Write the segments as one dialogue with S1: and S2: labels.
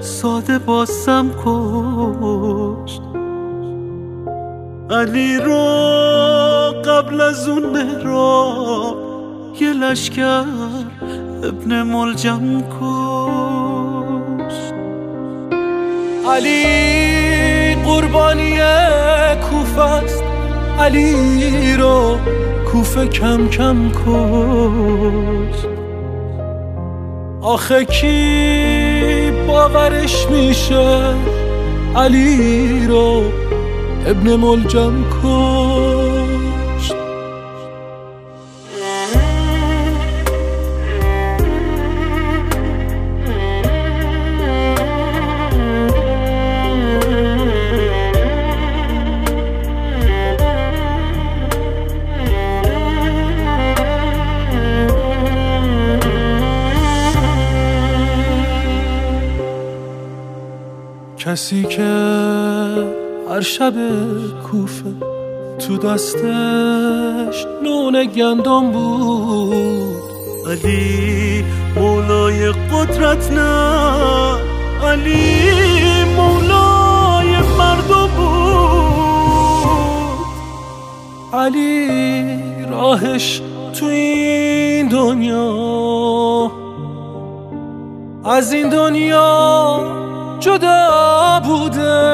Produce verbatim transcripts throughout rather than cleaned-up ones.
S1: ساده باسم کشت. علی رو قبل از اون مهراب یه لشکر ابن ملجم کشت. علی قربانی کوفه است، علی رو کوفه کم کم کشت. آخه کی باورش میشه علی رو ابن ملجم کشت. کسی که هر شب کوفه تو دستش نون گندم بود. علی مولای قدرت نه، علی مولای مردم بود. علی راهش تو این دنیا از این دنیا جدا بوده.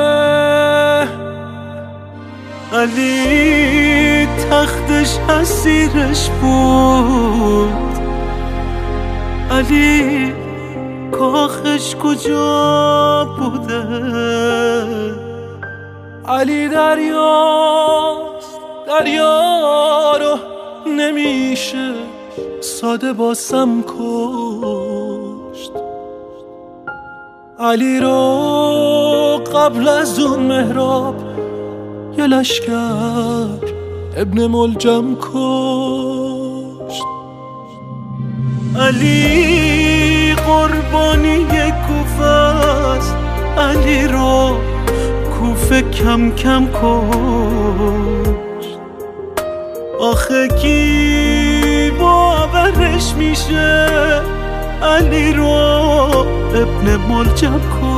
S1: علی تختش اسیرش بود. علی کاخش کجا بوده. علی دریاست، دریا رو نمیشه ساده باسم کشت. علی رو قبل از اون مهراب یه لشکر ابن ملجم کشت. علی قربانی کوفه است، علی رو کوفه کم کم کشت. آخه کی باورش میشه علی رو ابن ملجم کشت.